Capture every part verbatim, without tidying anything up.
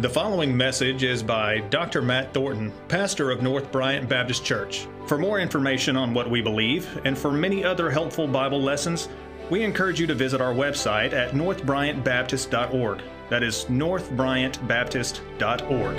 The following message is by Doctor Matt Thornton, pastor of North Bryant Baptist Church. For more information on what we believe and for many other helpful Bible lessons, we encourage you to visit our website at north bryant baptist dot org. That is north bryant baptist dot org.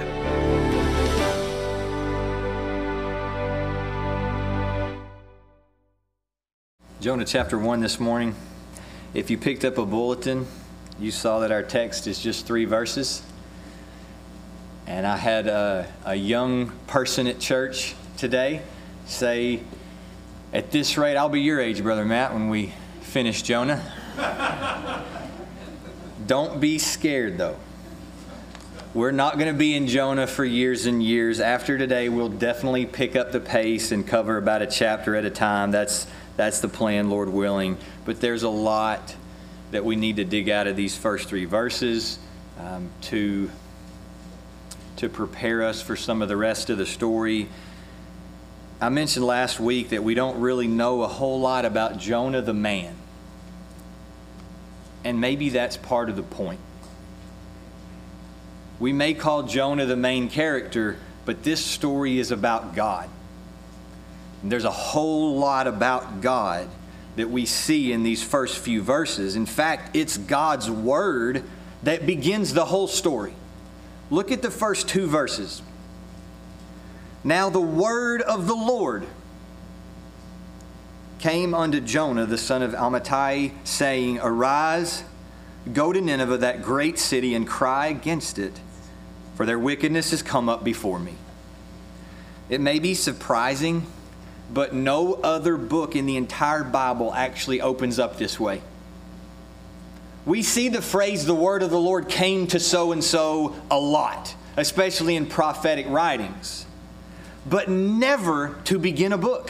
Jonah chapter one this morning. If you picked up a bulletin, you saw that our text is just three verses. And I had a, a young person at church today say, at this rate, I'll be your age, Brother Matt, when we finish Jonah. Don't be scared, though. We're not going to be in Jonah for years and years. After today, we'll definitely pick up the pace and cover about a chapter at a time. That's, that's the plan, Lord willing. But there's a lot that we need to dig out of these first three verses um, to... to prepare us for some of the rest of the story. I mentioned last week that we don't really know a whole lot about Jonah the man. And maybe that's part of the point. We may call Jonah the main character, but this story is about God. And there's a whole lot about God that we see in these first few verses. In fact, it's God's word that begins the whole story. Look at the first two verses. Now the word of the Lord came unto Jonah, the son of Amittai, saying, Arise, go to Nineveh, that great city, and cry against it, for their wickedness has come up before me. It may be surprising, but no other book in the entire Bible actually opens up this way. We see the phrase, the word of the Lord came to so-and-so a lot, especially in prophetic writings, but never to begin a book,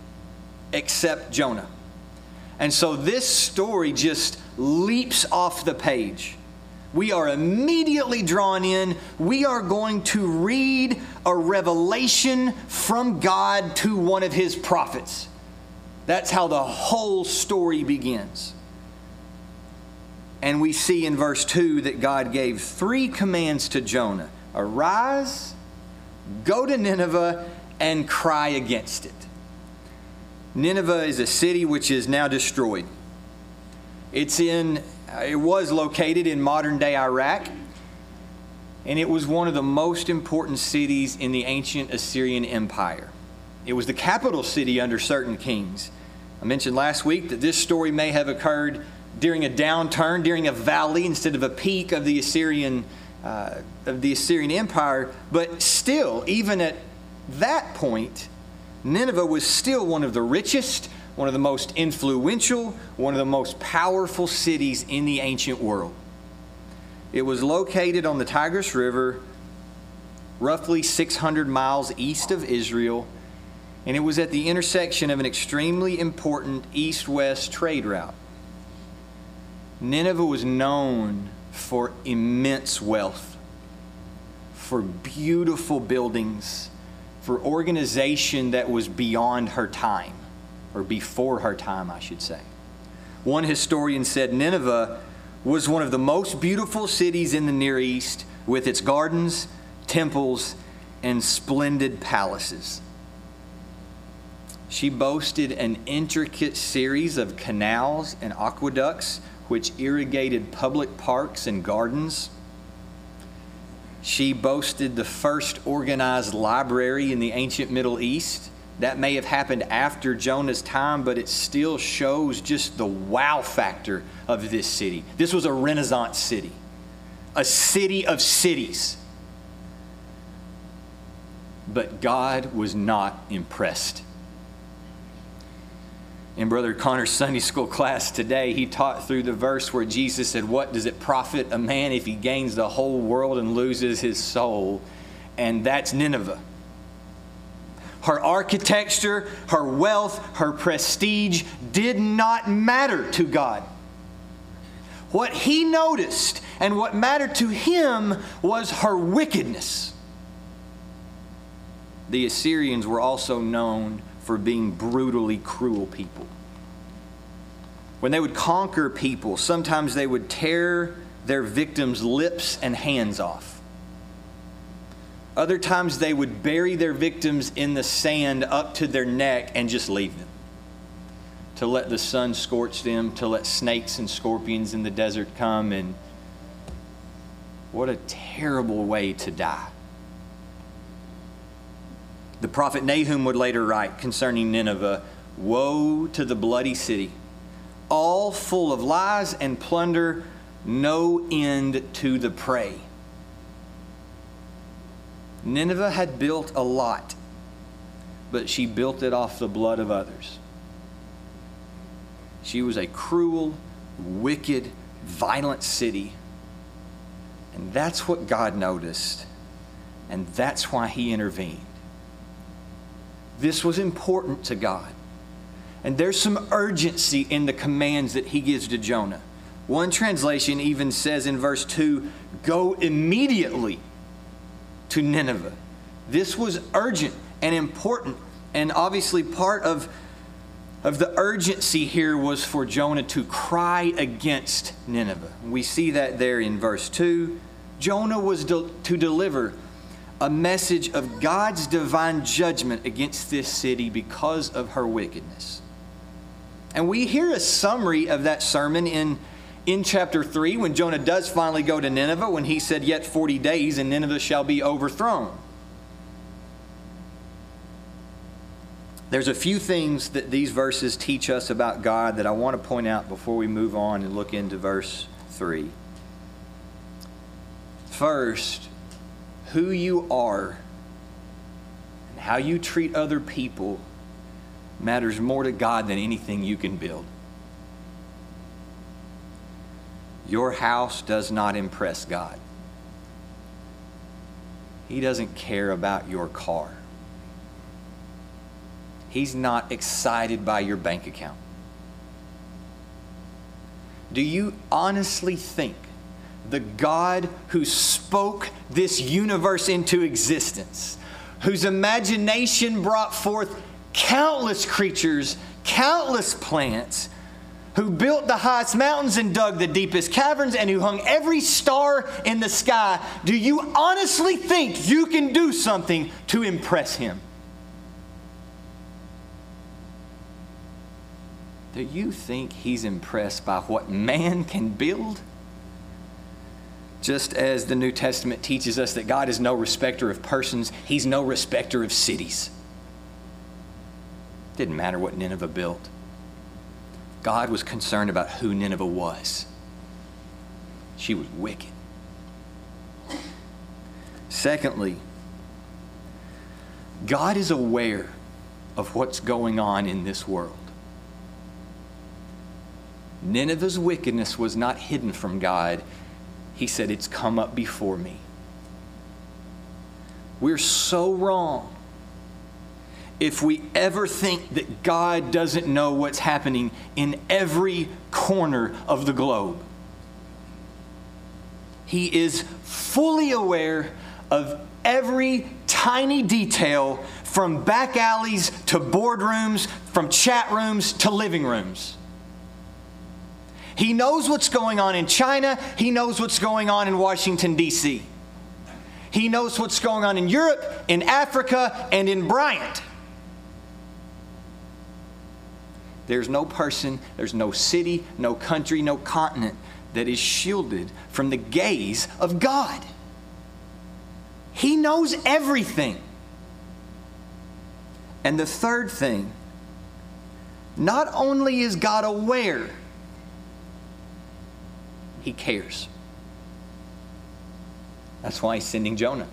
except Jonah. And so this story just leaps off the page. We are immediately drawn in. We are going to read a revelation from God to one of His prophets. That's how the whole story begins. And we see in verse two that God gave three commands to Jonah. Arise, go to Nineveh, and cry against it. Nineveh is a city which is now destroyed. It's in, it was located in modern-day Iraq, and it was one of the most important cities in the ancient Assyrian Empire. It was the capital city under certain kings. I mentioned last week that this story may have occurred during a downturn, during a valley instead of a peak of the Assyrian uh, of the Assyrian Empire. But still, even at that point, Nineveh was still one of the richest, one of the most influential, one of the most powerful cities in the ancient world. It was located on the Tigris River, roughly six hundred miles east of Israel, and it was at the intersection of an extremely important east-west trade route. Nineveh was known for immense wealth, for beautiful buildings, for organization that was beyond her time, or before her time, I should say. One historian said Nineveh was one of the most beautiful cities in the Near East, with its gardens, temples, and splendid palaces. She boasted an intricate series of canals and aqueducts which irrigated public parks and gardens. She boasted the first organized library in the ancient Middle East. That may have happened after Jonah's time, but it still shows just the wow factor of this city. This was a Renaissance city, a city of cities. But God was not impressed. In Brother Connor's Sunday school class today, he taught through the verse where Jesus said, what does it profit a man if he gains the whole world and loses his soul? And that's Nineveh. Her architecture, her wealth, her prestige did not matter to God. What He noticed and what mattered to Him was her wickedness. The Assyrians were also known for being brutally cruel people. When they would conquer people, sometimes they would tear their victims' lips and hands off. Other times they would bury their victims in the sand up to their neck and just leave them, to let the sun scorch them, to let snakes and scorpions in the desert come. And what a terrible way to die. The prophet Nahum would later write concerning Nineveh, "Woe to the bloody city, all full of lies and plunder, no end to the prey." Nineveh had built a lot, but she built it off the blood of others. She was a cruel, wicked, violent city. And that's what God noticed. And that's why He intervened. This was important to God. And there's some urgency in the commands that He gives to Jonah. One translation even says in verse two, "Go immediately to Nineveh." This was urgent and important. And obviously part of, of the urgency here was for Jonah to cry against Nineveh. We see that there in verse two. Jonah was de- to deliver a message of God's divine judgment against this city because of her wickedness. And we hear a summary of that sermon in, in chapter three when Jonah does finally go to Nineveh, when he said, "Yet forty days and Nineveh shall be overthrown." There's a few things that these verses teach us about God that I want to point out before we move on and look into verse three. First, who you are and how you treat other people matters more to God than anything you can build. Your house does not impress God. He doesn't care about your car. He's not excited by your bank account. Do you honestly think the God who spoke this universe into existence, whose imagination brought forth countless creatures, countless plants, who built the highest mountains and dug the deepest caverns, and who hung every star in the sky, do you honestly think you can do something to impress Him? Do you think He's impressed by what man can build? Just as the New Testament teaches us that God is no respecter of persons, He's no respecter of cities. Didn't matter what Nineveh built. God was concerned about who Nineveh was. She was wicked. Secondly, God is aware of what's going on in this world. Nineveh's wickedness was not hidden from God. He said, "It's come up before me." We're so wrong if we ever think that God doesn't know what's happening in every corner of the globe. He is fully aware of every tiny detail, from back alleys to boardrooms, from chat rooms to living rooms. He knows what's going on in China. He knows what's going on in Washington, D C He knows what's going on in Europe, in Africa, and in Bryant. There's no person, there's no city, no country, no continent that is shielded from the gaze of God. He knows everything. And the third thing, not only is God aware, He cares. That's why He's sending Jonah.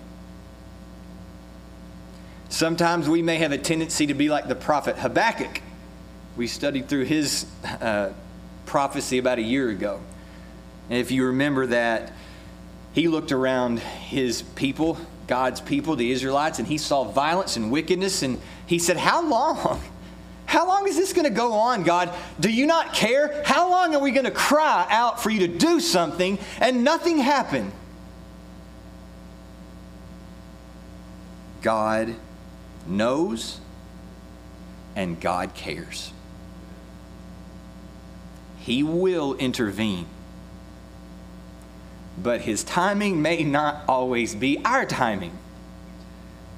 Sometimes we may have a tendency to be like the prophet Habakkuk. We studied through his uh, prophecy about a year ago. And if you remember that, he looked around his people, God's people, the Israelites, and he saw violence and wickedness. And he said, "How long? How long is this going to go on, God? Do you not care? How long are we going to cry out for you to do something and nothing happen?" God knows and God cares. He will intervene. But His timing may not always be our timing.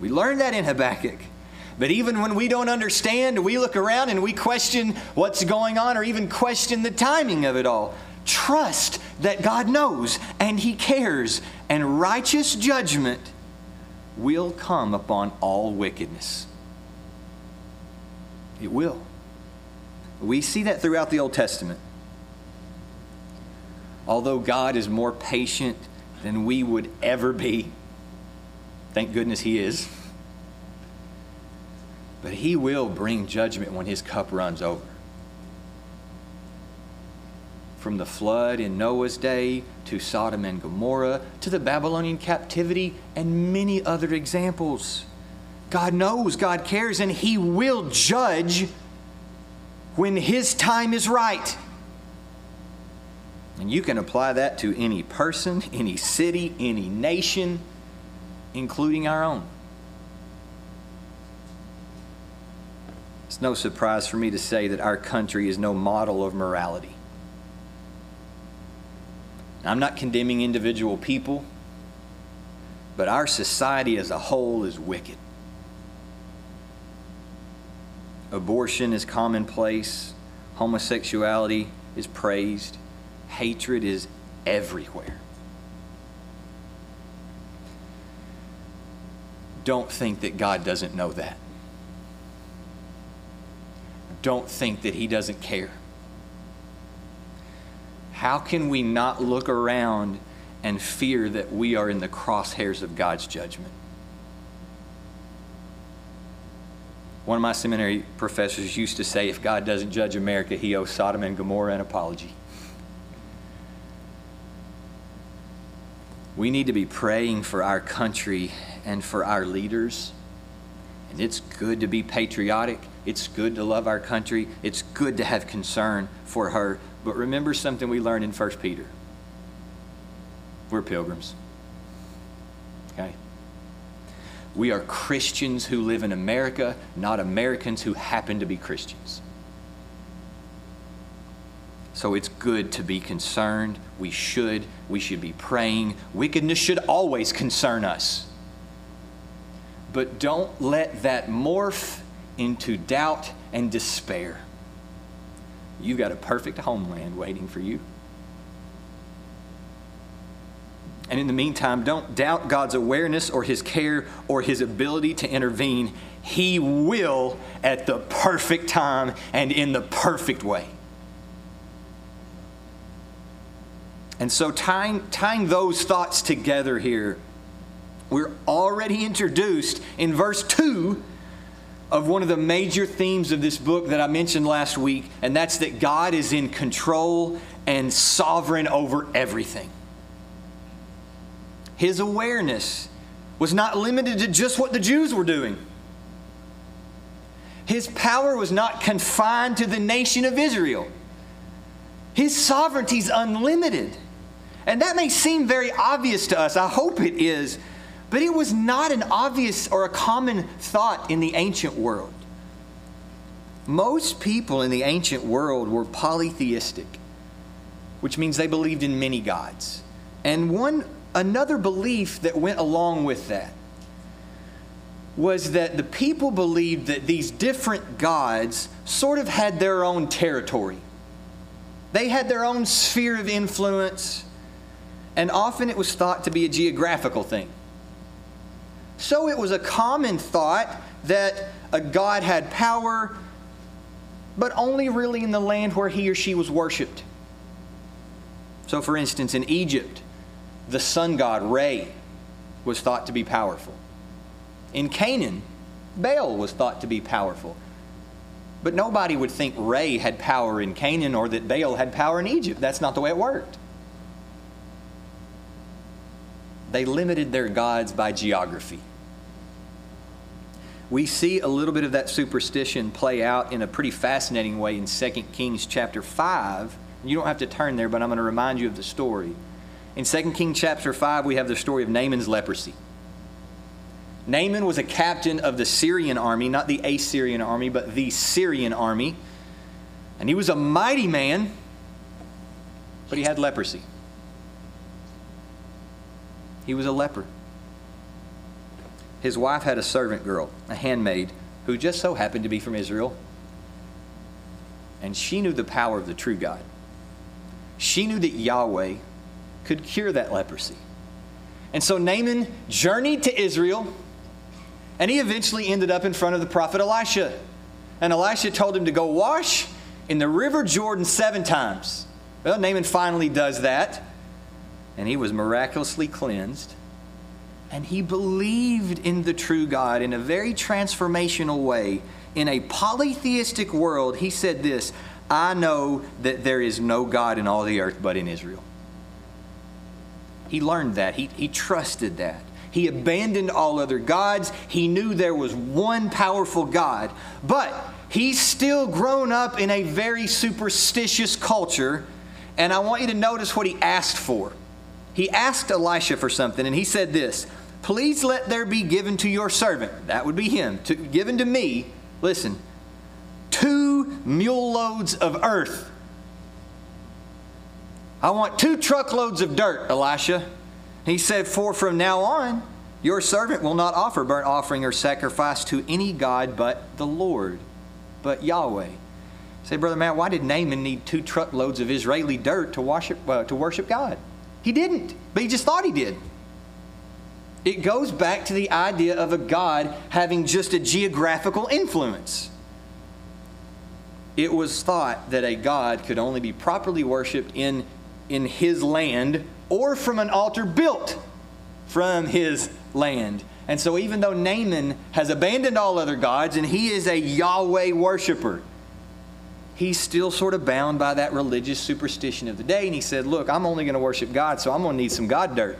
We learned that in Habakkuk. But even when we don't understand, we look around and we question what's going on or even question the timing of it all. Trust that God knows and He cares, and righteous judgment will come upon all wickedness. It will. We see that throughout the Old Testament. Although God is more patient than we would ever be, thank goodness He is, but He will bring judgment when His cup runs over. From the flood in Noah's day to Sodom and Gomorrah to the Babylonian captivity and many other examples. God knows, God cares, and He will judge when His time is right. And you can apply that to any person, any city, any nation, including our own. It's no surprise for me to say that our country is no model of morality. I'm not condemning individual people, but our society as a whole is wicked. Abortion is commonplace. Homosexuality is praised. Hatred is everywhere. Don't think that God doesn't know that. Don't think that He doesn't care. How can we not look around and fear that we are in the crosshairs of God's judgment? One of my seminary professors used to say, if God doesn't judge America, He owes Sodom and Gomorrah an apology. We need to be praying for our country and for our leaders. And it's good to be patriotic. It's good to love our country. It's good to have concern for her. But remember something we learned in First Peter. We're pilgrims. Okay? We are Christians who live in America, not Americans who happen to be Christians. So it's good to be concerned. We should. We should be praying. Wickedness should always concern us. But don't let that morph into doubt and despair. You've got a perfect homeland waiting for you. And in the meantime, don't doubt God's awareness or His care or His ability to intervene. He will at the perfect time and in the perfect way. And so tying, tying those thoughts together here, we're already introduced in verse two of one of the major themes of this book that I mentioned last week, and that's that God is in control and sovereign over everything. His awareness was not limited to just what the Jews were doing. His power was not confined to the nation of Israel. His sovereignty is unlimited. And that may seem very obvious to us. I hope it is. But it was not an obvious or a common thought in the ancient world. Most people in the ancient world were polytheistic, which means they believed in many gods. And one another belief that went along with that was that the people believed that these different gods sort of had their own territory. They had their own sphere of influence, and often it was thought to be a geographical thing. So it was a common thought that a god had power, but only really in the land where he or she was worshipped. So for instance, in Egypt, the sun god Re was thought to be powerful. In Canaan, Baal was thought to be powerful. But nobody would think Re had power in Canaan or that Baal had power in Egypt. That's not the way it worked. They limited their gods by geography. We see a little bit of that superstition play out in a pretty fascinating way in Second Kings chapter five. You don't have to turn there, but I'm going to remind you of the story. In Second Kings chapter five, we have the story of Naaman's leprosy. Naaman was a captain of the Syrian army, not the Assyrian army, but the Syrian army. And he was a mighty man, but he had leprosy. He was a leper. his wife had a servant girl, a handmaid, who just so happened to be from Israel. And she knew the power of the true God. She knew that Yahweh could cure that leprosy. And so Naaman journeyed to Israel, and he eventually ended up in front of the prophet Elisha. And Elisha told him to go wash in the river Jordan seven times. Well, Naaman finally does that, and he was miraculously cleansed. And he believed in the true God in a very transformational way. In a polytheistic world, he said this, I know that there is no God in all the earth but in Israel. He learned that. He, he trusted that. He abandoned all other gods. He knew there was one powerful God. But he's still grown up in a very superstitious culture. And I want you to notice what he asked for. He asked Elisha for something, and he said this, please let there be given to your servant, that would be him, to, given to me, listen, two mule loads of earth. I want two truckloads of dirt, Elisha. He said, for from now on, your servant will not offer burnt offering or sacrifice to any God but the Lord, but Yahweh. Say, Brother Matt, why did Naaman need two truckloads of Israeli dirt to worship, uh, to worship God? He didn't, but he just thought he did. It goes back to the idea of a God having just a geographical influence. It was thought that a God could only be properly worshipped in, in his land or from an altar built from his land. And so even though Naaman has abandoned all other gods and he is a Yahweh worshiper, he's still sort of bound by that religious superstition of the day. And he said, look, I'm only going to worship God, so I'm going to need some God dirt.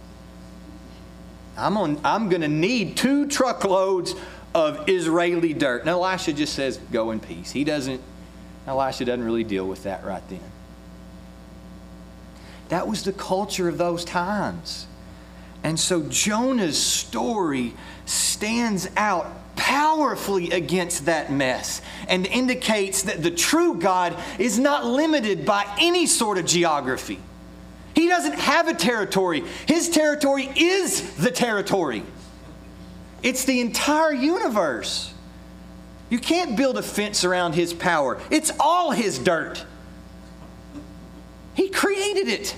I'm, on, I'm going to need two truckloads of Israeli dirt. And Elisha just says, go in peace. He doesn't, Elisha doesn't really deal with that right then. That was the culture of those times. And so Jonah's story stands out powerfully against that mess and indicates that the true God is not limited by any sort of geography. He doesn't have a territory. His territory is the territory. It's the entire universe. You can't build a fence around his power. It's all his dirt. He created it.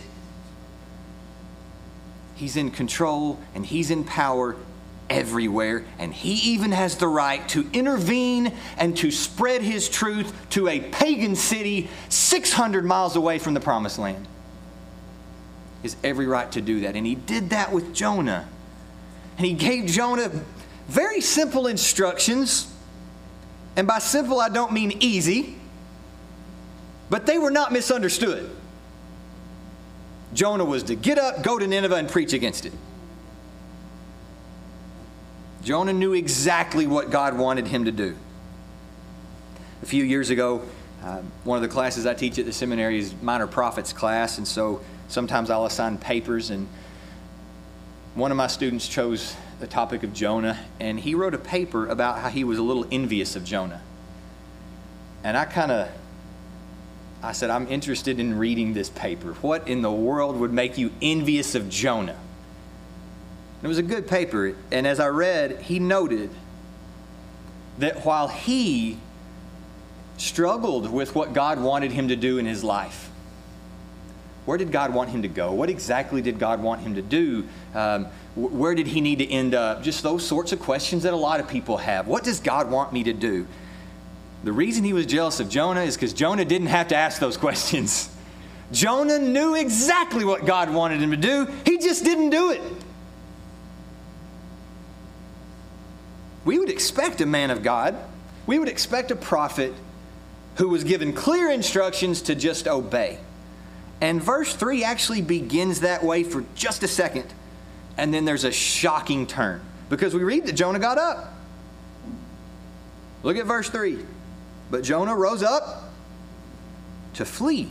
He's in control and he's in power everywhere, and he even has the right to intervene and to spread his truth to a pagan city six hundred miles away from the promised land. He has every right to do that, and he did that with Jonah. And he gave Jonah very simple instructions, and by simple I don't mean easy, but they were not misunderstood. Jonah was to get up, go to Nineveh, and preach against it. Jonah knew exactly what God wanted him to do. A few years ago, uh, one of the classes I teach at the seminary is Minor Prophets class, and so sometimes I'll assign papers, and one of my students chose the topic of Jonah, and he wrote a paper about how he was a little envious of Jonah. And I kind of, I said, I'm interested in reading this paper. What in the world would make you envious of Jonah? It was a good paper, and as I read, he noted that while he struggled with what God wanted him to do in his life, where did God want him to go? What exactly did God want him to do? Um, where did he need to end up? Just those sorts of questions that a lot of people have. What does God want me to do? The reason he was jealous of Jonah is because Jonah didn't have to ask those questions. Jonah knew exactly what God wanted him to do. He just didn't do it. We would expect a man of God, we would expect a prophet who was given clear instructions to just obey. And verse three actually begins that way for just a second. And then there's a shocking turn, because we read that Jonah got up. Look at verse three. But Jonah rose up to flee.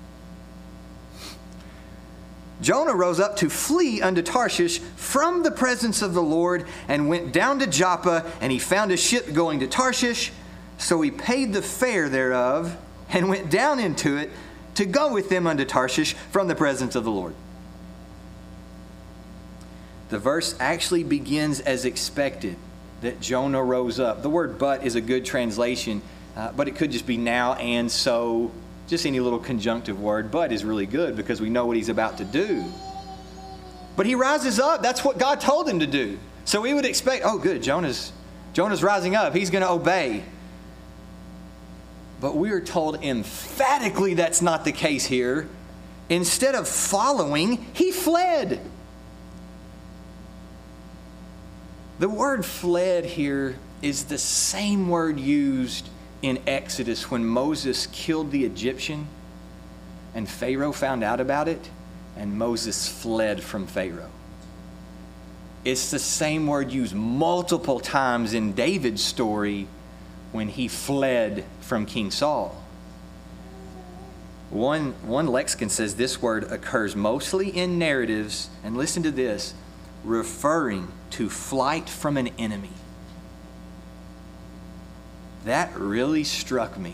Jonah rose up to flee unto Tarshish from the presence of the Lord, and went down to Joppa, and he found a ship going to Tarshish. So he paid the fare thereof, and went down into it to go with them unto Tarshish from the presence of the Lord. The verse actually begins as expected, that Jonah rose up. The word but is a good translation, uh, but it could just be now and so, just any little conjunctive word. But is really good because we know what he's about to do. But he rises up. That's what God told him to do. So we would expect, oh good, Jonah's, Jonah's rising up. He's going to obey. But we are told emphatically that's not the case here. Instead of following, he fled. The word fled here is the same word used in Exodus when Moses killed the Egyptian and Pharaoh found out about it and Moses fled from Pharaoh. It's the same word used multiple times in David's story when he fled from King Saul. One, one lexicon says this word occurs mostly in narratives, and listen to this, referring to flight from an enemy. That really struck me.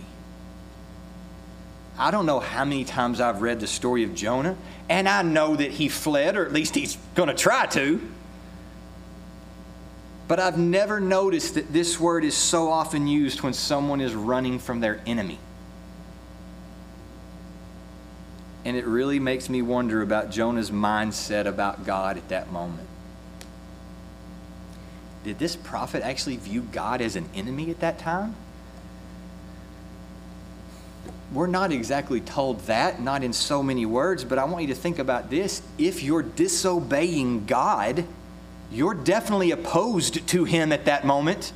I don't know how many times I've read the story of Jonah, and I know that he fled, or at least he's going to try to. But I've never noticed that this word is so often used when someone is running from their enemy. And it really makes me wonder about Jonah's mindset about God at that moment. Did this prophet actually view God as an enemy at that time? We're not exactly told that, not in so many words, but I want you to think about this. If you're disobeying God, you're definitely opposed to him at that moment.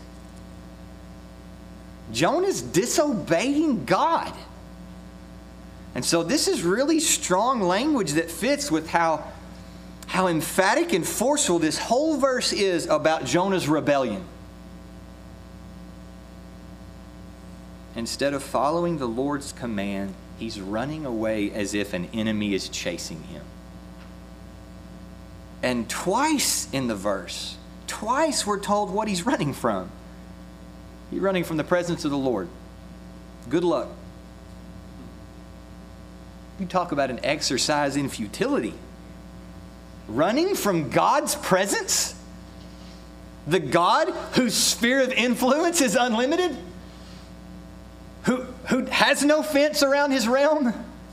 Jonah's disobeying God. And so this is really strong language that fits with how, how emphatic and forceful this whole verse is about Jonah's rebellion. Instead of following the Lord's command, he's running away as if an enemy is chasing him. And twice in the verse, twice we're told what he's running from. He's running from the presence of the Lord. Good luck. You talk about an exercise in futility. Running from God's presence? The God whose sphere of influence is unlimited? Who, who has no fence around his realm?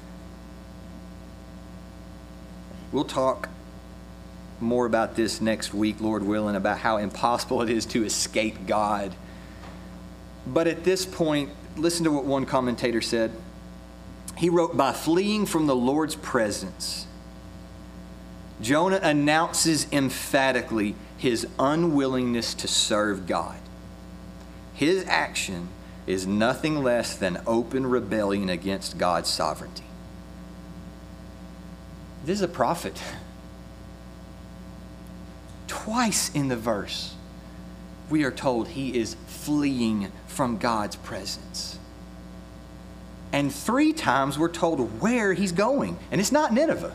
We'll talk more about this next week, Lord willing, about how impossible it is to escape God. But at this point, listen to what one commentator said. He wrote, by fleeing from the Lord's presence, Jonah announces emphatically his unwillingness to serve God. His action is nothing less than open rebellion against God's sovereignty. This is a prophet. Twice in the verse, we are told he is fleeing from God's presence. And three times we're told where he's going. And it's not Nineveh.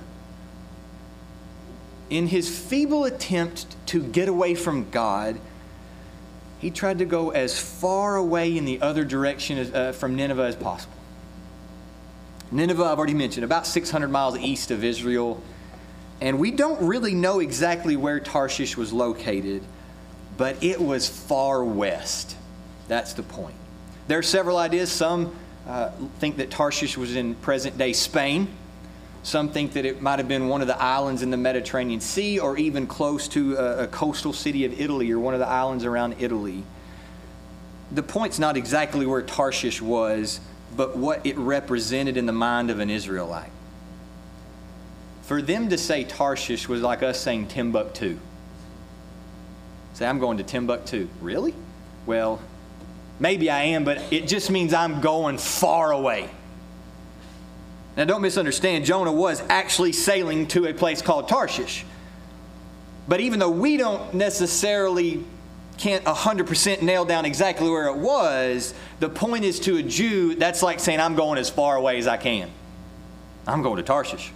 In his feeble attempt to get away from God, he tried to go as far away in the other direction as, uh, from Nineveh as possible. Nineveh, I've already mentioned, about six hundred miles east of Israel. And we don't really know exactly where Tarshish was located, but it was far west. That's the point. There are several ideas. Some uh, think that Tarshish was in present-day Spain. Some think that it might have been one of the islands in the Mediterranean Sea, or even close to a, a coastal city of Italy, or one of the islands around Italy. The point's not exactly where Tarshish was, but what it represented in the mind of an Israelite. For them to say Tarshish was like us saying Timbuktu. Say, I'm going to Timbuktu. Really? Well, maybe I am, but it just means I'm going far away. Now, don't misunderstand. Jonah was actually sailing to a place called Tarshish. But even though we don't necessarily can't one hundred percent nail down exactly where it was, the point is, to a Jew, that's like saying, I'm going as far away as I can. I'm going to Tarshish.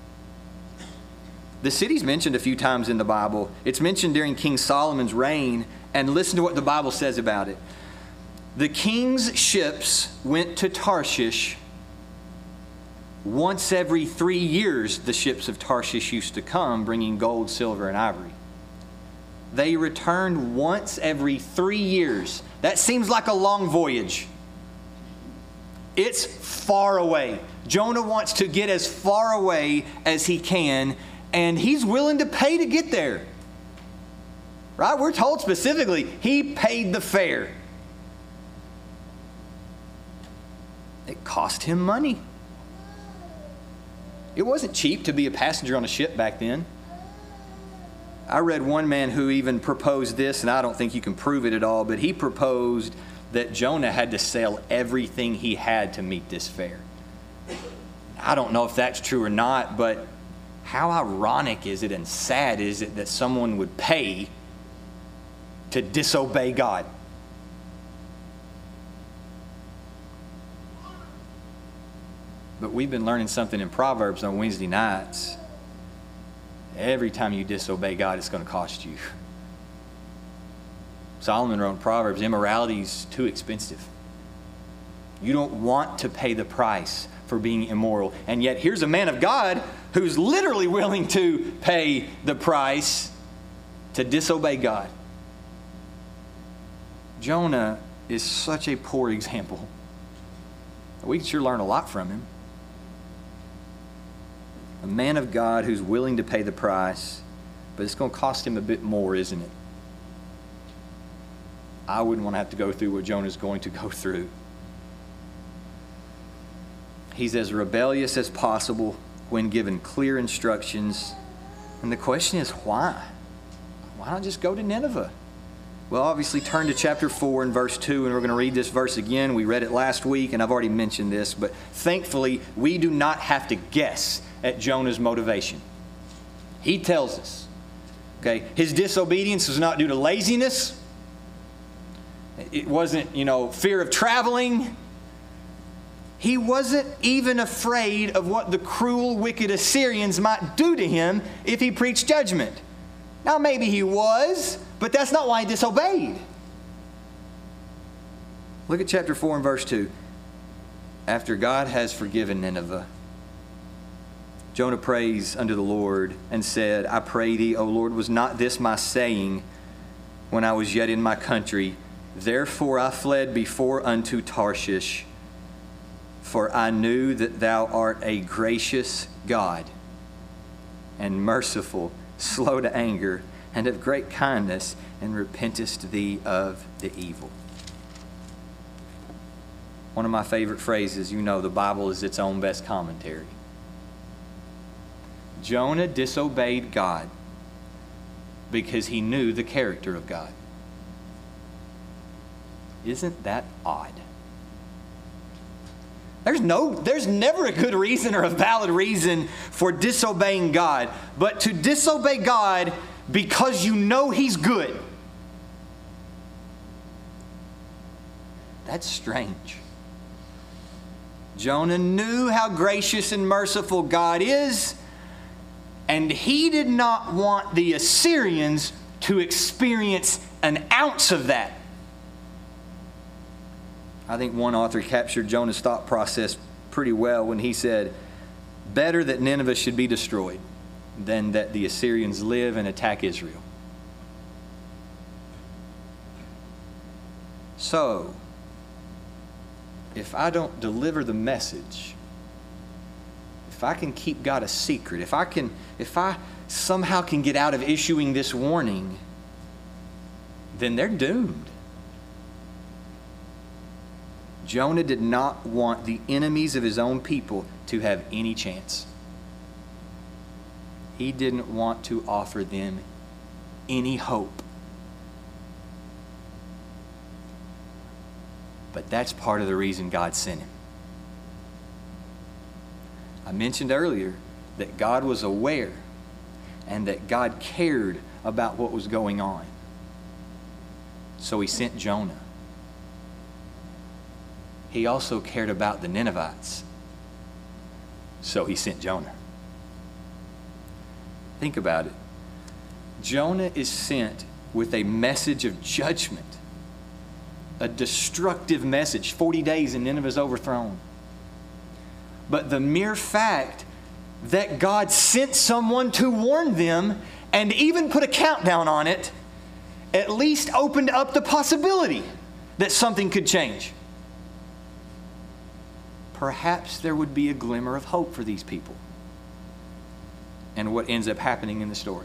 The city's mentioned a few times in the Bible. It's mentioned during King Solomon's reign, and listen to what the Bible says about it. The king's ships went to Tarshish once every three years. The ships of Tarshish used to come, bringing gold, silver, and ivory. They returned once every three years. That seems like a long voyage. It's far away. Jonah wants to get as far away as he can, and he's willing to pay to get there. Right? We're told specifically, he paid the fare. It cost him money. It wasn't cheap to be a passenger on a ship back then. I read one man who even proposed this, and I don't think you can prove it at all, but he proposed that Jonah had to sell everything he had to meet this fare. I don't know if that's true or not, but how ironic is it and sad is it that someone would pay to disobey God? But we've been learning something in Proverbs on Wednesday nights. Every time you disobey God, it's going to cost you. Solomon wrote in Proverbs, immorality is too expensive. You don't want to pay the price for being immoral. And yet here's a man of God who's literally willing to pay the price to disobey God. Jonah is such a poor example. We can sure learn a lot from him. A man of God who's willing to pay the price, but it's going to cost him a bit more, isn't it? I wouldn't want to have to go through what Jonah's going to go through. He's as rebellious as possible when given clear instructions. And the question is, why? Why not just go to Nineveh? Well, obviously turn to chapter four and verse two, and we're going to read this verse again. We read it last week, and I've already mentioned this, but thankfully we do not have to guess at Jonah's motivation. He tells us, okay, his disobedience was not due to laziness. It wasn't, you know, fear of traveling. He wasn't even afraid of what the cruel, wicked Assyrians might do to him if he preached judgment. Now, maybe he was, but that's not why he disobeyed. Look at chapter four and verse two. After God has forgiven Nineveh, Jonah prays unto the Lord and said, I pray thee, O Lord, was not this my saying when I was yet in my country? Therefore I fled before unto Tarshish, for I knew that thou art a gracious God and merciful, slow to anger, and of great kindness, and repentest thee of the evil. One of my favorite phrases, you know, the Bible is its own best commentary. Jonah disobeyed God because he knew the character of God. Isn't that odd? There's no, there's never a good reason or a valid reason for disobeying God, but to disobey God because you know He's good. That's strange. Jonah knew how gracious and merciful God is, and he did not want the Assyrians to experience an ounce of that. I think one author captured Jonah's thought process pretty well when he said, better that Nineveh should be destroyed than that the Assyrians live and attack Israel. So, if I don't deliver the message, if I can keep God a secret, if I can, if I somehow can get out of issuing this warning, then they're doomed. Jonah did not want the enemies of his own people to have any chance. He didn't want to offer them any hope. But that's part of the reason God sent him. I mentioned earlier that God was aware and that God cared about what was going on. So He sent Jonah. He also cared about the Ninevites. So He sent Jonah. Think about it. Jonah is sent with a message of judgment. A destructive message. forty days and Nineveh is overthrown. But the mere fact that God sent someone to warn them and even put a countdown on it at least opened up the possibility that something could change. Perhaps there would be a glimmer of hope for these people. And what ends up happening in the story?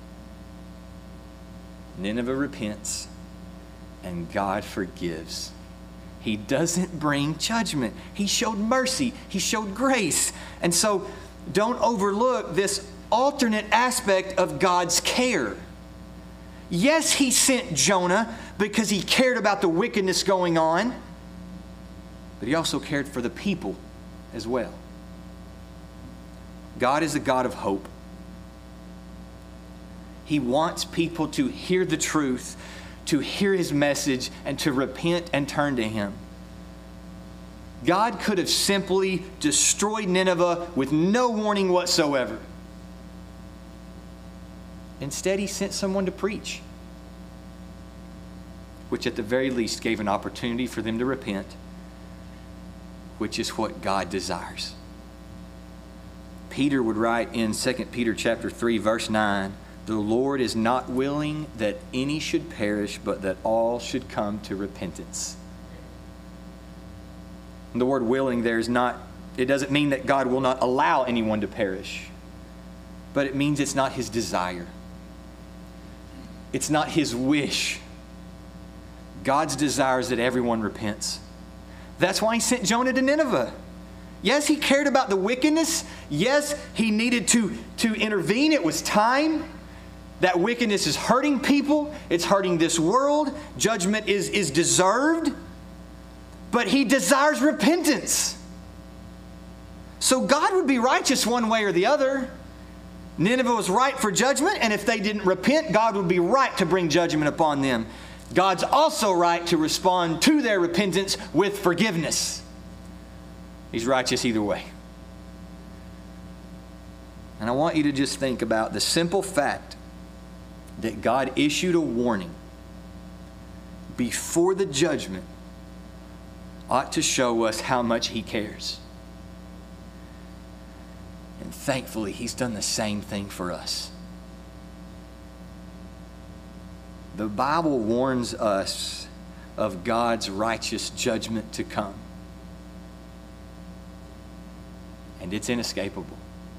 Nineveh repents and God forgives. He doesn't bring judgment. He showed mercy. He showed grace. And so don't overlook this alternate aspect of God's care. Yes, He sent Jonah because He cared about the wickedness going on, but He also cared for the people as well. God is a God of hope. He wants people to hear the truth, to hear His message, and to repent and turn to Him. God could have simply destroyed Nineveh with no warning whatsoever. Instead, He sent someone to preach, which at the very least gave an opportunity for them to repent, which is what God desires. Peter would write in Second Peter chapter three, verse nine, "The Lord is not willing that any should perish, but that all should come to repentance." And the word willing there is not, it doesn't mean that God will not allow anyone to perish, but it means it's not His desire. It's not His wish. God's desire is that everyone repents. That's why He sent Jonah to Nineveh. Yes, He cared about the wickedness. Yes, He needed to, to intervene. It was time. That wickedness is hurting people. It's hurting this world. Judgment is, is deserved. But He desires repentance. So God would be righteous one way or the other. Nineveh was right for judgment, and if they didn't repent, God would be right to bring judgment upon them. God's also right to respond to their repentance with forgiveness. He's righteous either way. And I want you to just think about the simple fact that God issued a warning before the judgment ought to show us how much He cares. And thankfully, He's done the same thing for us. The Bible warns us of God's righteous judgment to come. And it's inescapable.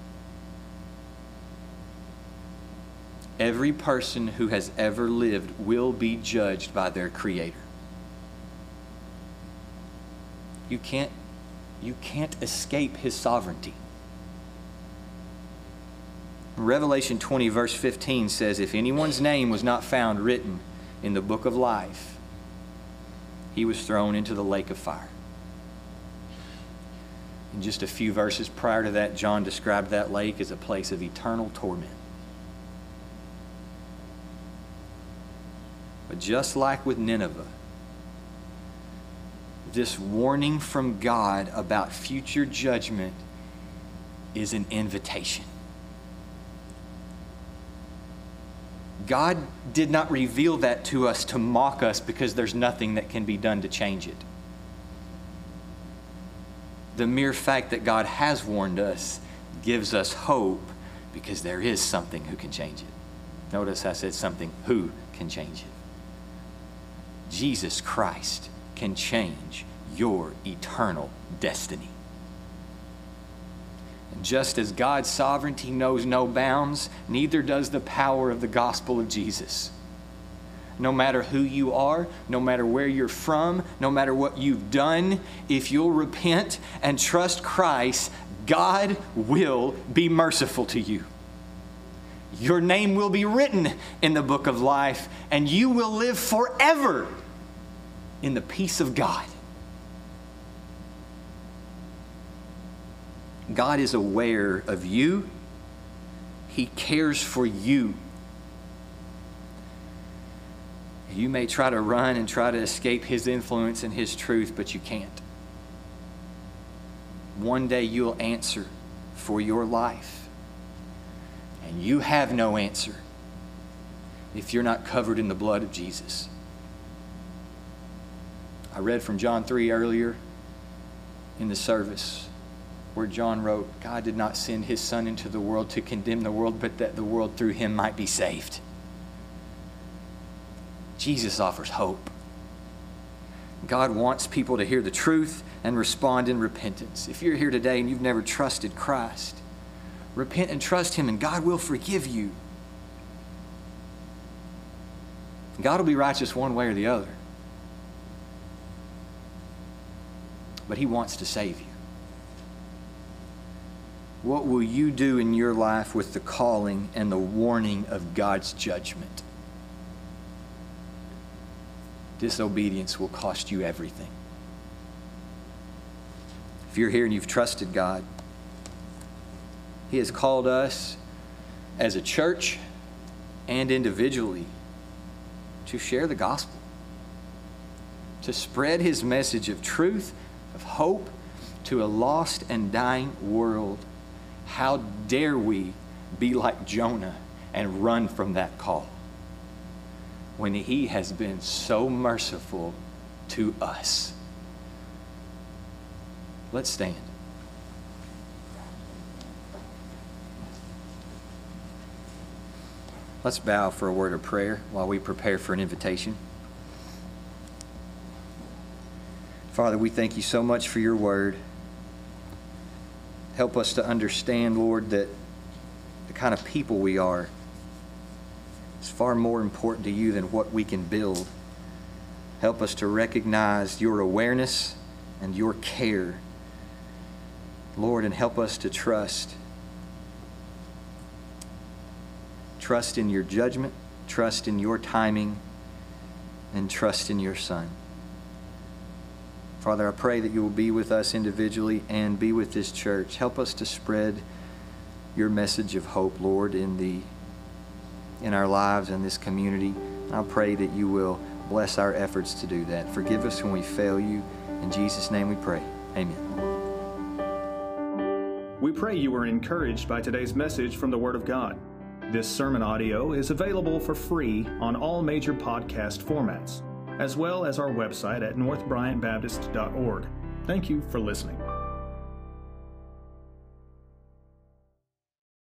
Every person who has ever lived will be judged by their Creator. You can't, you can't escape His sovereignty. Revelation twenty verse fifteen says, "If anyone's name was not found written in the book of life, he was thrown into the lake of fire." And just a few verses prior to that, John described that lake as a place of eternal torment. But just like with Nineveh, this warning from God about future judgment is an invitation. God did not reveal that to us to mock us because there's nothing that can be done to change it. The mere fact that God has warned us gives us hope because there is something who can change it. Notice I said something who can change it. Jesus Christ can change your eternal destiny. And just as God's sovereignty knows no bounds, neither does the power of the gospel of Jesus. No matter who you are, no matter where you're from, no matter what you've done, if you'll repent and trust Christ, God will be merciful to you. Your name will be written in the book of life, and you will live forever in the peace of God. God is aware of you. He cares for you. You may try to run and try to escape His influence and His truth, but you can't. One day you'll answer for your life. And you have no answer if you're not covered in the blood of Jesus. I read from John three earlier in the service where John wrote, God did not send His Son into the world to condemn the world, but that the world through Him might be saved. Jesus offers hope. God wants people to hear the truth and respond in repentance. If you're here today and you've never trusted Christ, repent and trust Him, and God will forgive you. God will be righteous one way or the other. But He wants to save you. What will you do in your life with the calling and the warning of God's judgment? Disobedience will cost you everything. If you're here and you've trusted God, He has called us as a church and individually to share the gospel, to spread His message of truth, of hope to a lost and dying world. How dare we be like Jonah and run from that call when He has been so merciful to us? Let's stand. Let's bow for a word of prayer while we prepare for an invitation. Father, we thank You so much for Your word. Help us to understand, Lord, that the kind of people we are is far more important to You than what we can build. Help us to recognize Your awareness and Your care, Lord, and help us to trust. Trust in Your judgment, trust in Your timing, and trust in Your Son. Father, I pray that You will be with us individually and be with this church. Help us to spread Your message of hope, Lord, in the in our lives and this community. I pray that You will bless our efforts to do that. Forgive us when we fail You. In Jesus' name we pray. Amen. We pray you were encouraged by today's message from the Word of God. This sermon audio is available for free on all major podcast formats, as well as our website at north bryant baptist dot org. Thank you for listening.